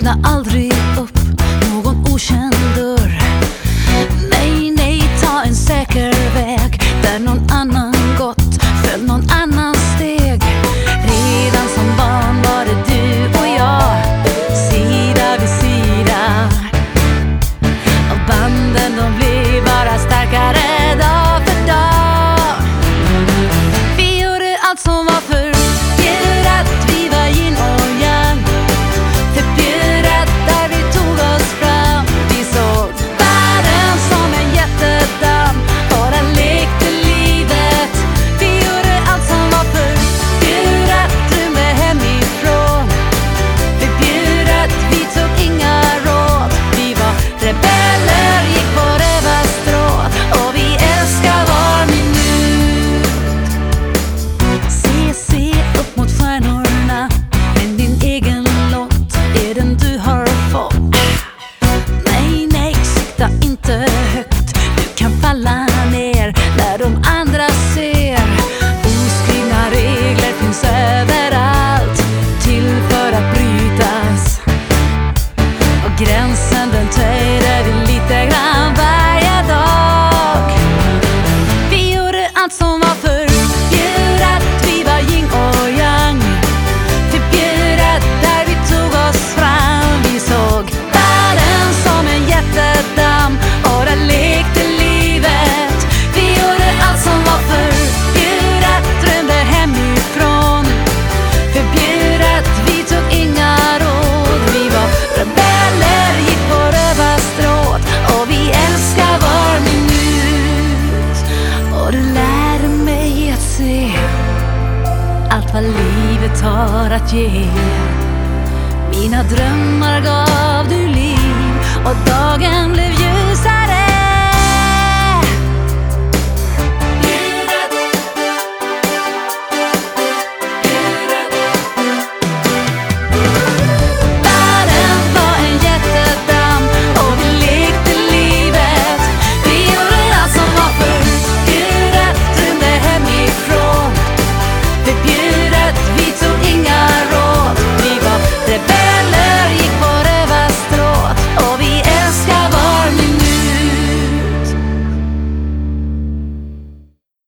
öppna aldrig upp någon okänd dörr. Nej, nej, ta en säker väg där någon annan gått, följ någon annans steg. Redan som barn var det du och jag, sida vid sida. Och banden de blir bara starkare dag för dag. Vi gjorde allt som var förbjudet, vi var yin och yang. Förbjudet där vi tog oss fram. Vi såg världen som en jättedamm, bara lekte livet. Vi gjorde allt som var förbjudet, rymde hemifrån. Förbjudet, vi tog inga råd. Vi var rebeller, gick på rövarstråt, och vi älskar var minut. Se upp mot stjärnorna, men din egen lott är den du har fått. Nej, sikta inte högt, du kan falla ner när de andra ser. Oskrivna regler finns överallt, till för att brytas. Och gränsen den töjde vi lite grann varje dag. Vi gjorde allt som var förbjudet, vi var yin och yang. Förbjudet där vi tog oss fram. Vi såg världen som en jättedamm, och där lekte livet. Vi gjorde allt som var förbjudet, drömde hemifrån. Förbjudet, vi tog inga råd. Vi var rebeller, gick på rövarstråt, och vi älskar var minut. Och du lärde mig att se allt vad livet har att ge. Mina drömmar gav du liv, och dagen blev ljusare.